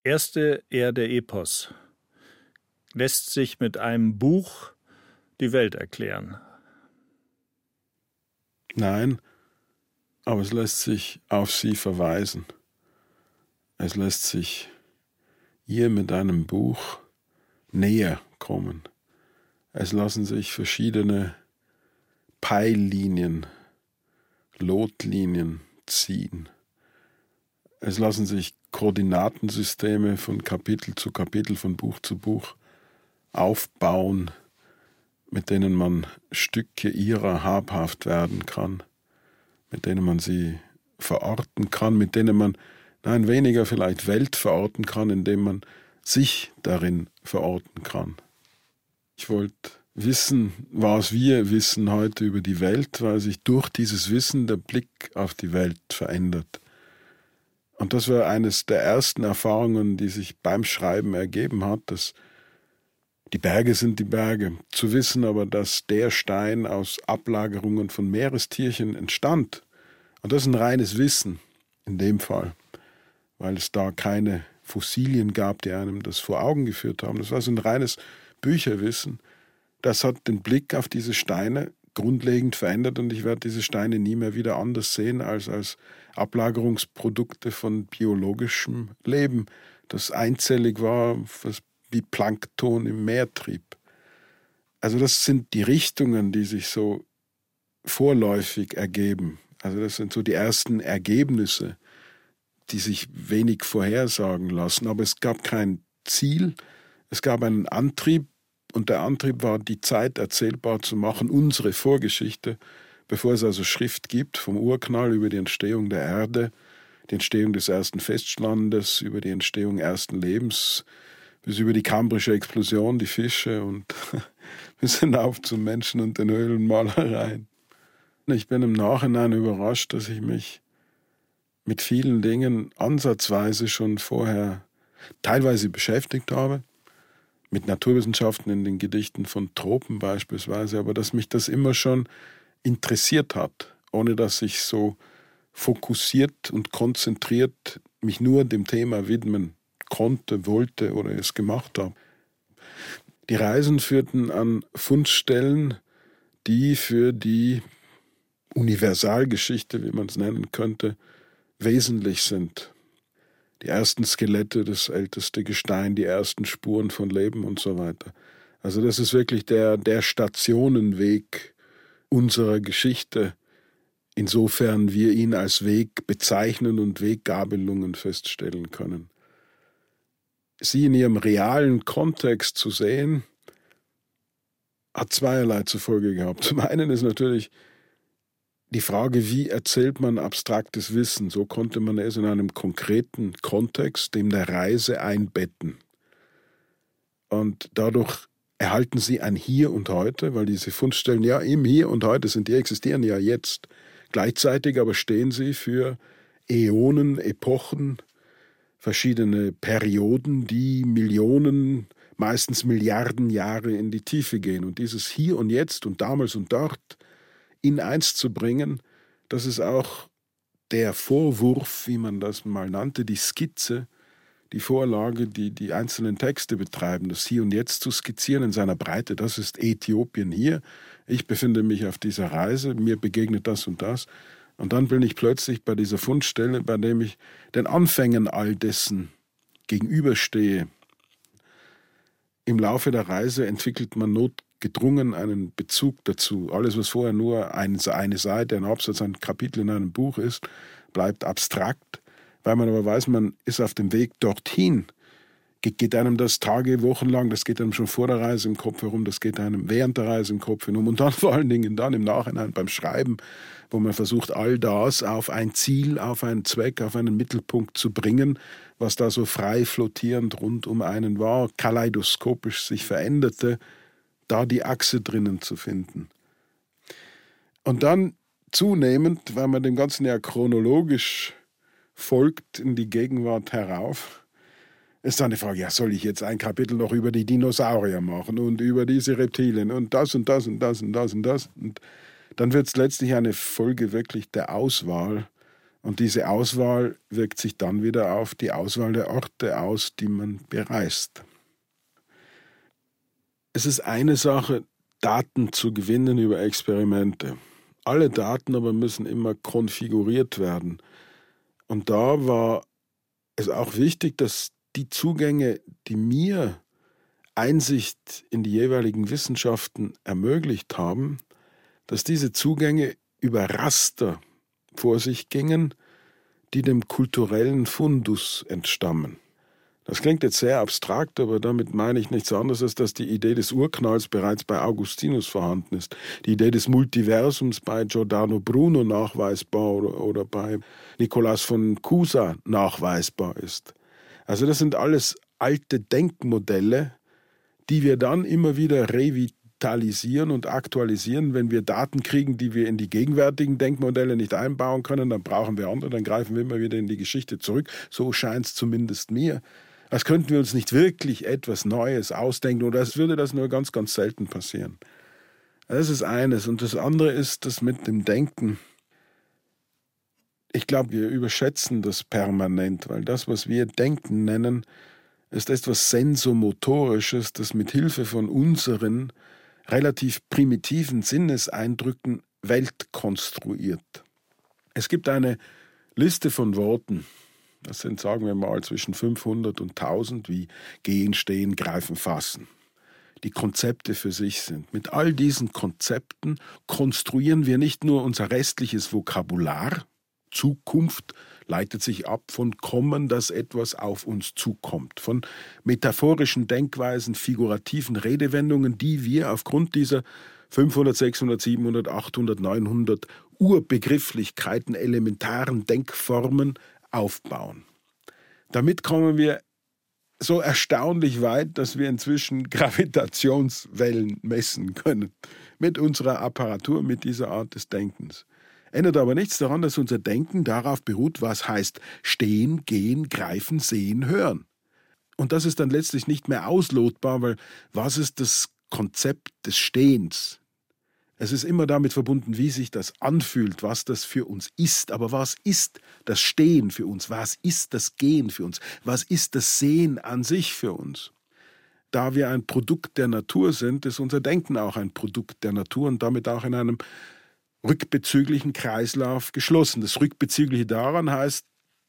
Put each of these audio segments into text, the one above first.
Erste Erde-Epos lässt sich mit einem Buch die Welt erklären. Nein, aber es lässt sich auf sie verweisen. Es lässt sich ihr mit einem Buch näher kommen. Es lassen sich verschiedene Peillinien, Lotlinien ziehen. Es lassen sich Koordinatensysteme von Kapitel zu Kapitel, von Buch zu Buch aufbauen, mit denen man Stücke ihrer habhaft werden kann, mit denen man sie verorten kann, mit denen man, weniger vielleicht Welt verorten kann, indem man sich darin verorten kann. Ich wollte wissen, was wir wissen heute über die Welt, weil sich durch dieses Wissen der Blick auf die Welt verändert. Und das war eines der ersten Erfahrungen, die sich beim Schreiben ergeben hat, dass die Berge sind die Berge. Zu wissen aber, dass der Stein aus Ablagerungen von Meerestierchen entstand. Und das ist ein reines Wissen in dem Fall, weil es da keine Fossilien gab, die einem das vor Augen geführt haben. Das war so ein reines Bücherwissen. Das hat den Blick auf diese Steine grundlegend verändert und ich werde diese Steine nie mehr wieder anders sehen als Ablagerungsprodukte von biologischem Leben, das einzellig war, was wie Plankton im Meer trieb. Also das sind die Richtungen, die sich so vorläufig ergeben. Also das sind so die ersten Ergebnisse, die sich wenig vorhersagen lassen. Aber es gab kein Ziel, es gab einen Antrieb und der Antrieb war, die Zeit erzählbar zu machen, unsere Vorgeschichte, bevor es also Schrift gibt, vom Urknall über die Entstehung der Erde, die Entstehung des ersten Festlandes, über die Entstehung ersten Lebens, bis über die kambrische Explosion, die Fische und bis hinauf zum Menschen und den Höhlenmalereien. Ich bin im Nachhinein überrascht, dass ich mich mit vielen Dingen ansatzweise schon vorher teilweise beschäftigt habe, mit Naturwissenschaften in den Gedichten von Tropen beispielsweise, aber dass mich das immer schon interessiert hat, ohne dass ich so fokussiert und konzentriert mich nur dem Thema widmen konnte, wollte oder es gemacht habe. Die Reisen führten an Fundstellen, die für die Universalgeschichte, wie man es nennen könnte, wesentlich sind. Die ersten Skelette, das älteste Gestein, die ersten Spuren von Leben und so weiter. Also das ist wirklich der Stationenweg unserer Geschichte, insofern wir ihn als Weg bezeichnen und Weggabelungen feststellen können. Sie in ihrem realen Kontext zu sehen, hat zweierlei zur Folge gehabt. Zum einen ist natürlich die Frage, wie erzählt man abstraktes Wissen? So konnte man es in einem konkreten Kontext, dem der Reise, einbetten. Und dadurch erhalten sie ein Hier und Heute, weil diese Fundstellen ja im Hier und Heute sind, die existieren ja jetzt. Gleichzeitig aber stehen sie für Äonen, Epochen, verschiedene Perioden, die Millionen, meistens Milliarden Jahre in die Tiefe gehen. Und dieses Hier und Jetzt und damals und dort in eins zu bringen, das ist auch der Vorwurf, wie man das mal nannte, die Skizze, die Vorlage, die die einzelnen Texte betreiben, das Hier und Jetzt zu skizzieren in seiner Breite. Das ist Äthiopien hier. Ich befinde mich auf dieser Reise, mir begegnet das und das. Und dann bin ich plötzlich bei dieser Fundstelle, bei dem ich den Anfängen all dessen gegenüberstehe. Im Laufe der Reise entwickelt man notgedrungen einen Bezug dazu. Alles, was vorher nur eine Seite, ein Absatz, ein Kapitel in einem Buch ist, bleibt abstrakt. Weil man aber weiß, man ist auf dem Weg dorthin, geht einem das Tage, Wochen lang, das geht einem schon vor der Reise im Kopf herum, das geht einem während der Reise im Kopf herum und dann vor allen Dingen dann im Nachhinein beim Schreiben, wo man versucht, all das auf ein Ziel, auf einen Zweck, auf einen Mittelpunkt zu bringen, was da so frei flottierend rund um einen war, kaleidoskopisch sich veränderte, da die Achse drinnen zu finden. Und dann zunehmend, weil man dem Ganzen ja chronologisch folgt in die Gegenwart herauf, ist dann die Frage, ja, soll ich jetzt ein Kapitel noch über die Dinosaurier machen und über diese Reptilien und das und das und das und das und das. Und dann wird es letztlich eine Folge wirklich der Auswahl, Und diese Auswahl wirkt sich dann wieder auf die Auswahl der Orte aus, die man bereist. Es ist eine Sache, Daten zu gewinnen über Experimente. Alle Daten aber müssen immer konfiguriert werden. Und da war es auch wichtig, dass die Zugänge, die mir Einsicht in die jeweiligen Wissenschaften ermöglicht haben, dass diese Zugänge über Raster vor sich gingen, die dem kulturellen Fundus entstammen. Das klingt jetzt sehr abstrakt, aber damit meine ich nichts anderes, als dass die Idee des Urknalls bereits bei Augustinus vorhanden ist. Die Idee des Multiversums bei Giordano Bruno nachweisbar oder bei Nikolaus von Cusa nachweisbar ist. Also das sind alles alte Denkmodelle, die wir dann immer wieder revitalisieren und aktualisieren. Wenn wir Daten kriegen, die wir in die gegenwärtigen Denkmodelle nicht einbauen können, dann brauchen wir andere, dann greifen wir immer wieder in die Geschichte zurück. So scheint es zumindest mir. Als könnten wir uns nicht wirklich etwas Neues ausdenken oder als würde das nur ganz, ganz selten passieren. Das ist eines. Und das andere ist das mit dem Denken. Ich glaube, wir überschätzen das permanent, weil das, was wir Denken nennen, ist etwas Sensomotorisches, das mit Hilfe von unseren relativ primitiven Sinneseindrücken Welt konstruiert. Es gibt eine Liste von Worten, das sind, sagen wir mal, zwischen 500 und 1000, wie gehen, stehen, greifen, fassen, die Konzepte für sich sind. Mit all diesen Konzepten konstruieren wir nicht nur unser restliches Vokabular. Zukunft leitet sich ab von Kommen, dass etwas auf uns zukommt, von metaphorischen Denkweisen, figurativen Redewendungen, die wir aufgrund dieser 500, 600, 700, 800, 900 Urbegrifflichkeiten, elementaren Denkformen aufbauen. Damit kommen wir so erstaunlich weit, dass wir inzwischen Gravitationswellen messen können mit unserer Apparatur, mit dieser Art des Denkens. Ändert aber nichts daran, dass unser Denken darauf beruht, was heißt stehen, gehen, greifen, sehen, hören. Und das ist dann letztlich nicht mehr auslotbar, weil was ist das Konzept des Stehens? Es ist immer damit verbunden, wie sich das anfühlt, was das für uns ist. Aber was ist das Stehen für uns? Was ist das Gehen für uns? Was ist das Sehen an sich für uns? Da wir ein Produkt der Natur sind, ist unser Denken auch ein Produkt der Natur und damit auch in einem rückbezüglichen Kreislauf geschlossen. Das Rückbezügliche daran heißt,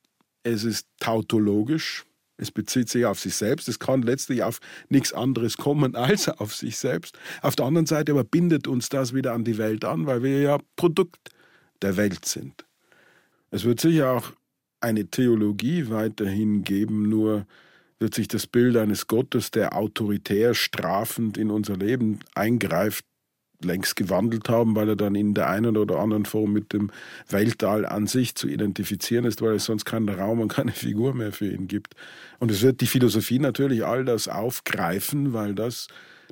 es ist tautologisch, es bezieht sich auf sich selbst, es kann letztlich auf nichts anderes kommen als auf sich selbst. Auf der anderen Seite aber bindet uns das wieder an die Welt an, weil wir ja Produkt der Welt sind. Es wird sicher auch eine Theologie weiterhin geben, nur wird sich das Bild eines Gottes, der autoritär strafend in unser Leben eingreift, längst gewandelt haben, weil er dann in der einen oder anderen Form mit dem Weltall an sich zu identifizieren ist, weil es sonst keinen Raum und keine Figur mehr für ihn gibt. Und es wird die Philosophie natürlich all das aufgreifen, weil das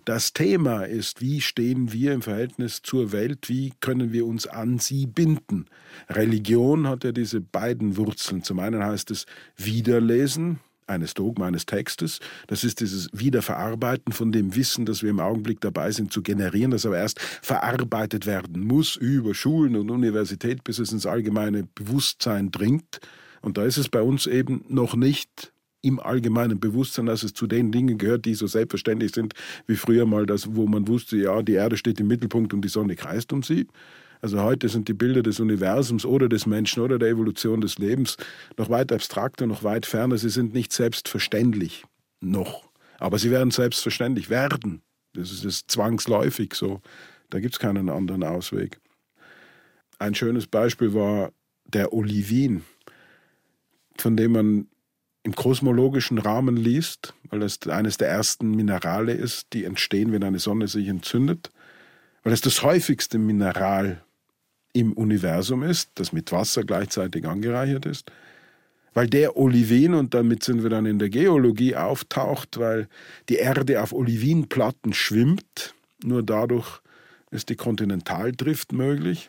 Thema ist. Wie stehen wir im Verhältnis zur Welt? Wie können wir uns an sie binden? Religion hat ja diese beiden Wurzeln. Zum einen heißt es Wiederlesen eines Dogma, eines Textes. Das ist dieses Wiederverarbeiten von dem Wissen, das wir im Augenblick dabei sind zu generieren, das aber erst verarbeitet werden muss über Schulen und Universität, bis es ins allgemeine Bewusstsein dringt. Und da ist es bei uns eben noch nicht im allgemeinen Bewusstsein, dass es zu den Dingen gehört, die so selbstverständlich sind, wie früher mal das, wo man wusste, ja, die Erde steht im Mittelpunkt und die Sonne kreist um sie. Also heute sind die Bilder des Universums oder des Menschen oder der Evolution des Lebens noch weit abstrakter, noch weit ferner. Sie sind nicht selbstverständlich noch, aber sie werden selbstverständlich werden. Das ist zwangsläufig so. Da gibt es keinen anderen Ausweg. Ein schönes Beispiel war der Olivin, von dem man im kosmologischen Rahmen liest, weil es eines der ersten Minerale ist, die entstehen, wenn eine Sonne sich entzündet, weil es das häufigste Mineral im Universum ist, das mit Wasser gleichzeitig angereichert ist, weil der Olivin, und damit sind wir dann in der Geologie, auftaucht, weil die Erde auf Olivinplatten schwimmt, nur dadurch ist die Kontinentaldrift möglich,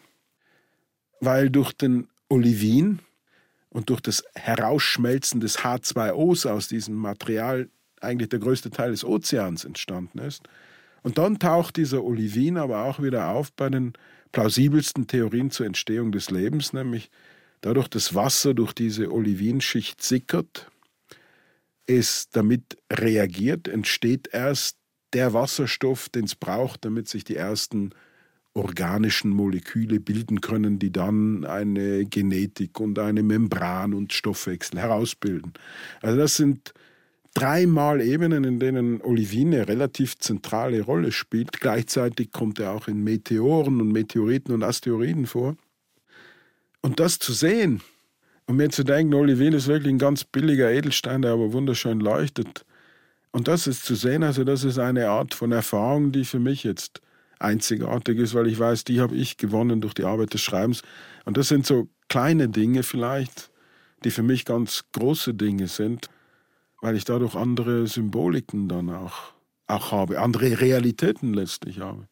weil durch den Olivin und durch das Herausschmelzen des H2Os aus diesem Material eigentlich der größte Teil des Ozeans entstanden ist. Und dann taucht dieser Olivin aber auch wieder auf bei den plausibelsten Theorien zur Entstehung des Lebens, nämlich dadurch das Wasser durch diese Olivinschicht sickert, es damit reagiert, entsteht erst der Wasserstoff, den es braucht, damit sich die ersten organischen Moleküle bilden können, die dann eine Genetik und eine Membran und Stoffwechsel herausbilden. Also das sind 3 Ebenen, in denen Olivin eine relativ zentrale Rolle spielt. Gleichzeitig kommt er auch in Meteoren und Meteoriten und Asteroiden vor. Und das zu sehen und mir zu denken, Olivin ist wirklich ein ganz billiger Edelstein, der aber wunderschön leuchtet. Und das ist zu sehen, also das ist eine Art von Erfahrung, die für mich jetzt einzigartig ist, weil ich weiß, die habe ich gewonnen durch die Arbeit des Schreibens. Und das sind so kleine Dinge vielleicht, die für mich ganz große Dinge sind, weil ich dadurch andere Symboliken dann auch habe, andere Realitäten letztlich habe.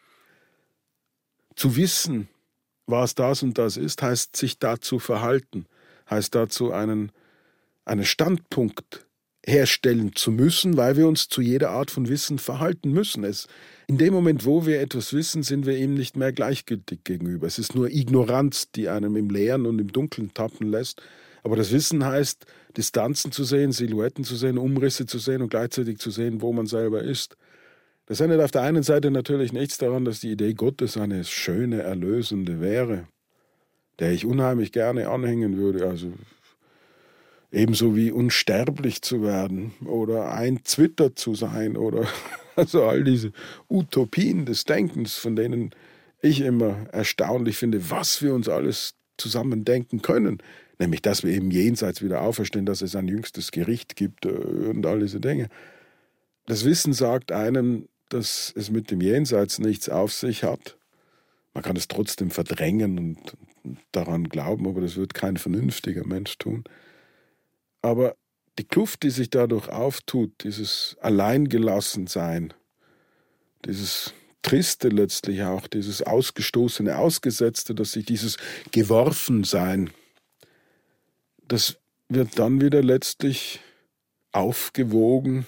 Zu wissen, was das und das ist, heißt sich dazu verhalten, heißt dazu einen Standpunkt herstellen zu müssen, weil wir uns zu jeder Art von Wissen verhalten müssen. In dem Moment, wo wir etwas wissen, sind wir ihm nicht mehr gleichgültig gegenüber. Es ist nur Ignoranz, die einem im Leeren und im Dunkeln tappen lässt. Aber das Wissen heißt, Distanzen zu sehen, Silhouetten zu sehen, Umrisse zu sehen und gleichzeitig zu sehen, wo man selber ist. Das ändert auf der einen Seite natürlich nichts daran, dass die Idee Gottes eine schöne, erlösende wäre, der ich unheimlich gerne anhängen würde. Also ebenso wie unsterblich zu werden oder ein Twitter zu sein oder also all diese Utopien des Denkens, von denen ich immer erstaunlich finde, was wir uns alles zusammen denken können. Nämlich, dass wir eben jenseits wieder auferstehen, dass es ein jüngstes Gericht gibt und all diese Dinge. Das Wissen sagt einem, dass es mit dem Jenseits nichts auf sich hat. Man kann es trotzdem verdrängen und daran glauben, aber das wird kein vernünftiger Mensch tun. Aber die Kluft, die sich dadurch auftut, dieses Alleingelassensein, dieses Triste letztlich auch, dieses Ausgestoßene, Ausgesetzte, dass sich dieses Geworfensein, das wird dann wieder letztlich aufgewogen,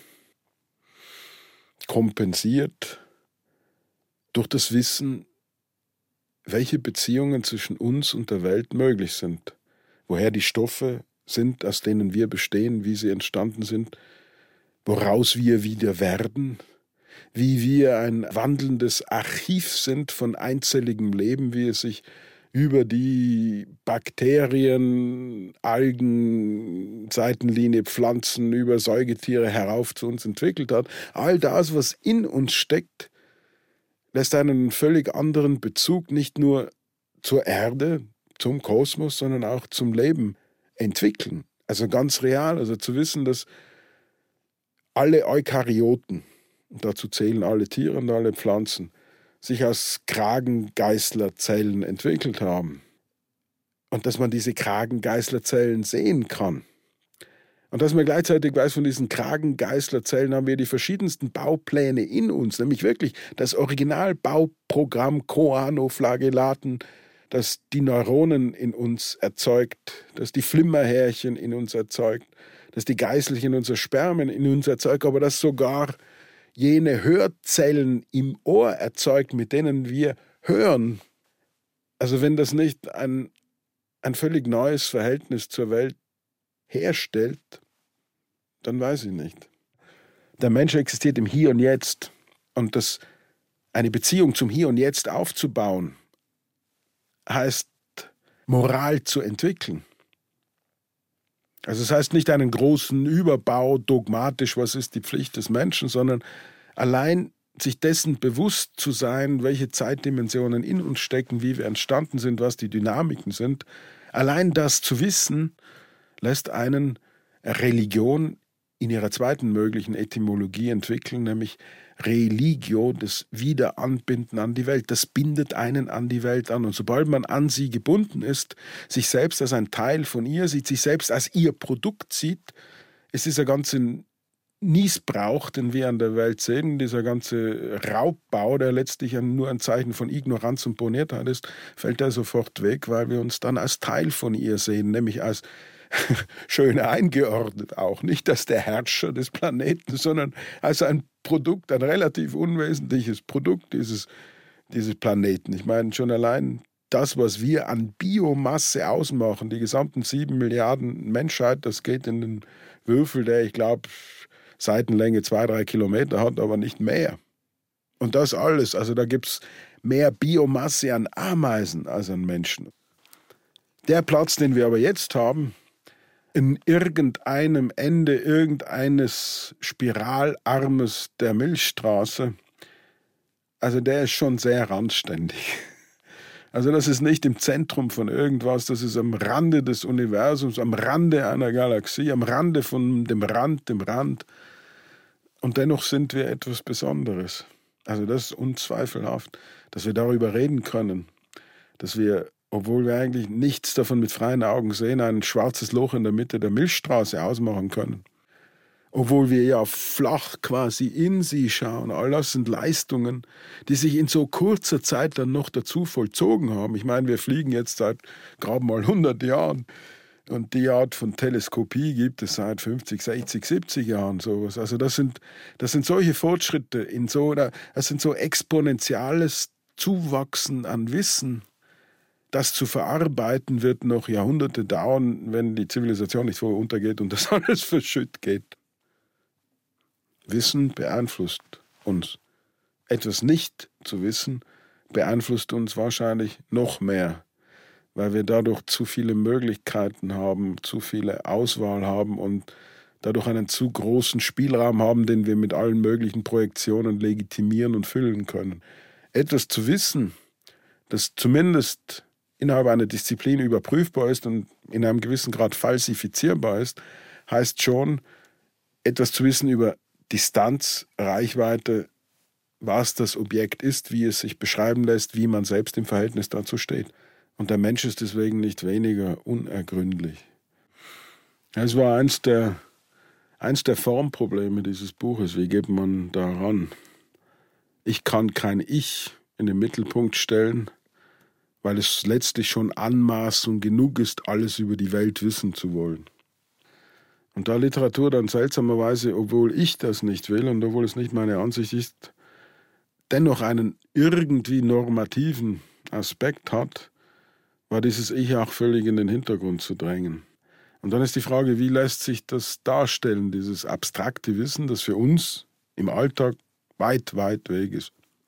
kompensiert durch das Wissen, welche Beziehungen zwischen uns und der Welt möglich sind, woher die Stoffe sind, aus denen wir bestehen, wie sie entstanden sind, woraus wir wieder werden, wie wir ein wandelndes Archiv sind von einzelligem Leben, wie es sich über die Bakterien, Algen, Seitenlinie, Pflanzen, über Säugetiere herauf zu uns entwickelt hat. All das, was in uns steckt, lässt einen völlig anderen Bezug nicht nur zur Erde, zum Kosmos, sondern auch zum Leben entwickeln. Also ganz real, also zu wissen, dass alle Eukaryoten, und dazu zählen alle Tiere und alle Pflanzen, sich aus Kragengeißlerzellen entwickelt haben. Und dass man diese Kragengeißlerzellen sehen kann. Und dass man gleichzeitig weiß, von diesen Kragengeißlerzellen haben wir die verschiedensten Baupläne in uns, nämlich wirklich das Originalbauprogramm Choanoflagellaten, das die Neuronen in uns erzeugt, das die Flimmerhärchen in uns erzeugt, das die Geißelchen unserer Spermien in uns erzeugt, aber das sogar jene Hörzellen im Ohr erzeugt, mit denen wir hören. Also wenn das nicht ein völlig neues Verhältnis zur Welt herstellt, dann weiß ich nicht. Der Mensch existiert im Hier und Jetzt und eine Beziehung zum Hier und Jetzt aufzubauen, heißt Moral zu entwickeln. Also es heißt nicht einen großen Überbau, dogmatisch, was ist die Pflicht des Menschen, sondern allein sich dessen bewusst zu sein, welche Zeitdimensionen in uns stecken, wie wir entstanden sind, was die Dynamiken sind. Allein das zu wissen, lässt einen Religion in ihrer zweiten möglichen Etymologie entwickeln, nämlich Religio, das Wiederanbinden an die Welt. Das bindet einen an die Welt an. Und sobald man an sie gebunden ist, sich selbst als ein Teil von ihr sieht, sich selbst als ihr Produkt sieht, ist dieser ganze Niesbrauch, den wir an der Welt sehen, dieser ganze Raubbau, der letztlich nur ein Zeichen von Ignoranz und Boniertheit ist, fällt er sofort weg, weil wir uns dann als Teil von ihr sehen, nämlich als schön eingeordnet auch, nicht als der Herrscher des Planeten, sondern als ein Produkt, ein relativ unwesentliches Produkt dieses Planeten. Ich meine, schon allein das, was wir an Biomasse ausmachen, die gesamten 7 Milliarden Menschheit, das geht in den Würfel, der, ich glaube, Seitenlänge 2-3 Kilometer hat, aber nicht mehr. Und das alles, also da gibt es mehr Biomasse an Ameisen als an Menschen. Der Platz, den wir aber jetzt haben, in irgendeinem Ende irgendeines Spiralarmes der Milchstraße, also der ist schon sehr randständig. Also das ist nicht im Zentrum von irgendwas, das ist am Rande des Universums, am Rande einer Galaxie, am Rande von dem Rand. Und dennoch sind wir etwas Besonderes. Also das ist unzweifelhaft, dass wir darüber reden können, dass wir, obwohl wir eigentlich nichts davon mit freien Augen sehen, ein schwarzes Loch in der Mitte der Milchstraße ausmachen können. Obwohl wir ja flach quasi in sie schauen. All das sind Leistungen, die sich in so kurzer Zeit dann noch dazu vollzogen haben. Ich meine, wir fliegen jetzt seit gerade mal 100 Jahren. Und die Art von Teleskopie gibt es seit 50, 60, 70 Jahren sowas. Also das sind solche Fortschritte, das sind so exponentielles Zuwachsen an Wissen. Das zu verarbeiten wird noch Jahrhunderte dauern, wenn die Zivilisation nicht vorher untergeht und das alles verschütt geht. Wissen beeinflusst uns. Etwas nicht zu wissen beeinflusst uns wahrscheinlich noch mehr, weil wir dadurch zu viele Möglichkeiten haben, zu viele Auswahl haben und dadurch einen zu großen Spielraum haben, den wir mit allen möglichen Projektionen legitimieren und füllen können. Etwas zu wissen, das zumindest innerhalb einer Disziplin überprüfbar ist und in einem gewissen Grad falsifizierbar ist, heißt schon, etwas zu wissen über Distanz, Reichweite, was das Objekt ist, wie es sich beschreiben lässt, wie man selbst im Verhältnis dazu steht. Und der Mensch ist deswegen nicht weniger unergründlich. Es war eins der Formprobleme dieses Buches. Wie geht man daran? Ich kann kein Ich in den Mittelpunkt stellen, weil es letztlich schon Anmaßung genug ist, alles über die Welt wissen zu wollen. Und da Literatur dann seltsamerweise, obwohl ich das nicht will und obwohl es nicht meine Ansicht ist, dennoch einen irgendwie normativen Aspekt hat, war dieses Ich auch völlig in den Hintergrund zu drängen. Und dann ist die Frage, wie lässt sich das darstellen, dieses abstrakte Wissen, das für uns im Alltag weit, weit weg ist.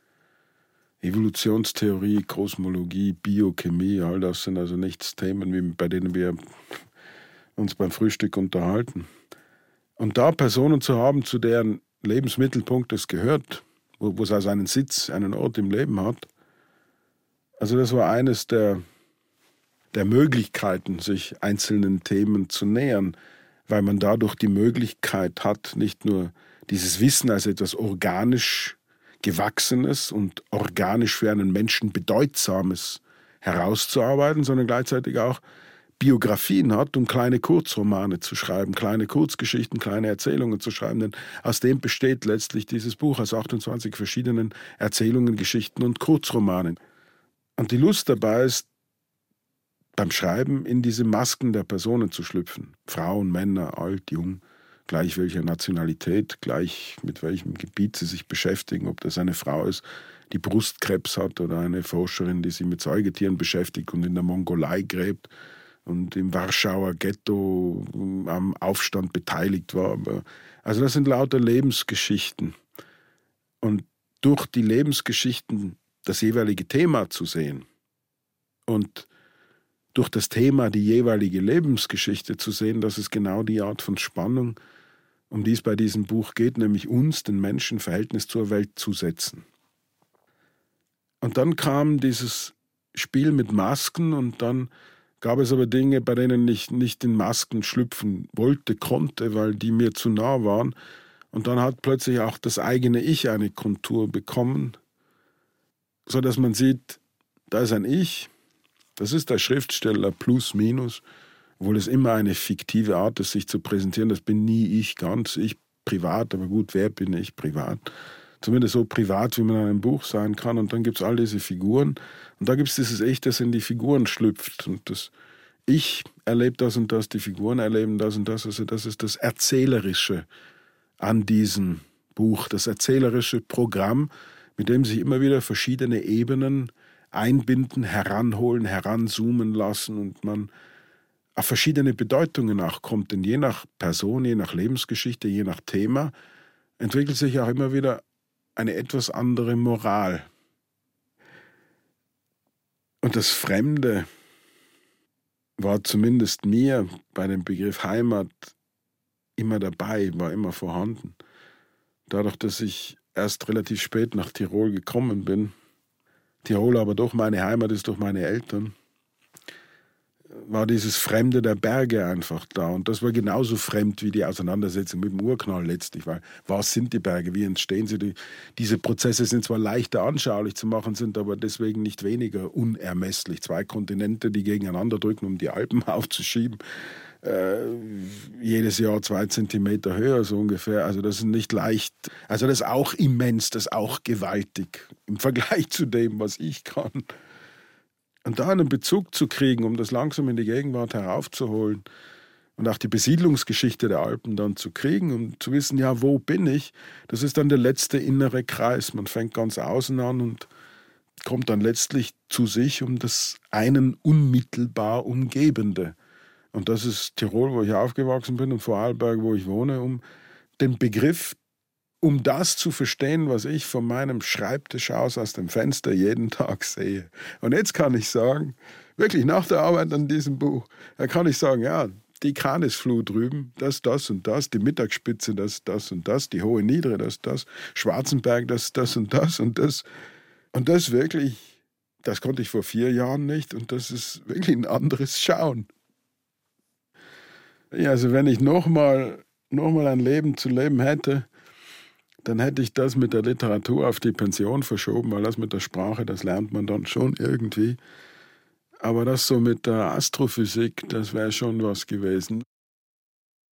Evolutionstheorie, Kosmologie, Biochemie, all das sind also nichts Themen, bei denen wir uns beim Frühstück unterhalten. Und da Personen zu haben, zu deren Lebensmittelpunkt es gehört, wo es also einen Sitz, einen Ort im Leben hat, also das war eines der Möglichkeiten, sich einzelnen Themen zu nähern, weil man dadurch die Möglichkeit hat, nicht nur dieses Wissen als etwas organisch Gewachsenes und organisch für einen Menschen Bedeutsames herauszuarbeiten, sondern gleichzeitig auch Biografien hat, um kleine Kurzromane zu schreiben, kleine Kurzgeschichten, kleine Erzählungen zu schreiben. Denn aus dem besteht letztlich dieses Buch, aus 28 verschiedenen Erzählungen, Geschichten und Kurzromanen. Und die Lust dabei ist, beim Schreiben in diese Masken der Personen zu schlüpfen. Frauen, Männer, alt, jung, gleich welcher Nationalität, gleich mit welchem Gebiet sie sich beschäftigen, ob das eine Frau ist, die Brustkrebs hat oder eine Forscherin, die sich mit Säugetieren beschäftigt und in der Mongolei gräbt und im Warschauer Ghetto am Aufstand beteiligt war. Also das sind lauter Lebensgeschichten. Und durch die Lebensgeschichten das jeweilige Thema zu sehen und durch das Thema die jeweilige Lebensgeschichte zu sehen, das ist genau die Art von Spannung, um die es bei diesem Buch geht, nämlich uns, den Menschen, Verhältnis zur Welt zu setzen. Und dann kam dieses Spiel mit Masken und dann gab es aber Dinge, bei denen ich nicht in Masken schlüpfen wollte, konnte, weil die mir zu nah waren. Und dann hat plötzlich auch das eigene Ich eine Kontur bekommen, sodass man sieht, da ist ein Ich, das ist der Schriftsteller plus minus, obwohl es immer eine fiktive Art ist, sich zu präsentieren. Das bin nie ich ganz, ich privat, aber gut, wer bin ich privat? Zumindest so privat, wie man in einem Buch sein kann. Und dann gibt es all diese Figuren. Und da gibt es dieses Ich, das in die Figuren schlüpft. Und das Ich erlebt das und das, die Figuren erleben das und das. Also das ist das Erzählerische an diesem Buch, das erzählerische Programm, mit dem sich immer wieder verschiedene Ebenen einbinden, heranholen, heranzoomen lassen und man auf verschiedene Bedeutungen auch kommt. Denn je nach Person, je nach Lebensgeschichte, je nach Thema entwickelt sich auch immer wieder eine etwas andere Moral. Und das Fremde war zumindest mir bei dem Begriff Heimat immer dabei, war immer vorhanden. Dadurch, dass ich erst relativ spät nach Tirol gekommen bin, Tirol aber doch meine Heimat ist durch meine Eltern, war dieses Fremde der Berge einfach da. Und das war genauso fremd wie die Auseinandersetzung mit dem Urknall letztlich. Weil was sind die Berge, wie entstehen sie? Diese Prozesse sind zwar leichter anschaulich zu machen, sind aber deswegen nicht weniger unermesslich. 2 Kontinente, die gegeneinander drücken, um die Alpen aufzuschieben. Jedes Jahr 2 Zentimeter höher so ungefähr. Also das ist nicht leicht. Also das ist auch immens, das ist auch gewaltig im Vergleich zu dem, was ich kann. Und da einen Bezug zu kriegen, um das langsam in die Gegenwart heraufzuholen und auch die Besiedlungsgeschichte der Alpen dann zu kriegen, um zu wissen, ja, wo bin ich? Das ist dann der letzte innere Kreis. Man fängt ganz außen an und kommt dann letztlich zu sich um das einen unmittelbar Umgebende. Und das ist Tirol, wo ich aufgewachsen bin, und Vorarlberg, wo ich wohne, um den Begriff, um das zu verstehen, was ich von meinem Schreibtisch aus dem Fenster jeden Tag sehe. Und jetzt kann ich sagen, wirklich nach der Arbeit an diesem Buch, da kann ich sagen, ja, die Kanisflut drüben, das und das, die Mittagsspitze, das und das, die Hohe Niedre, das, Schwarzenberg, das und das und das. Und das wirklich, das konnte ich vor 4 Jahren nicht, und das ist wirklich ein anderes Schauen. Ja, also wenn ich noch mal ein Leben zu leben hätte, dann hätte ich das mit der Literatur auf die Pension verschoben, weil das mit der Sprache, das lernt man dann schon irgendwie. Aber das so mit der Astrophysik, das wäre schon was gewesen.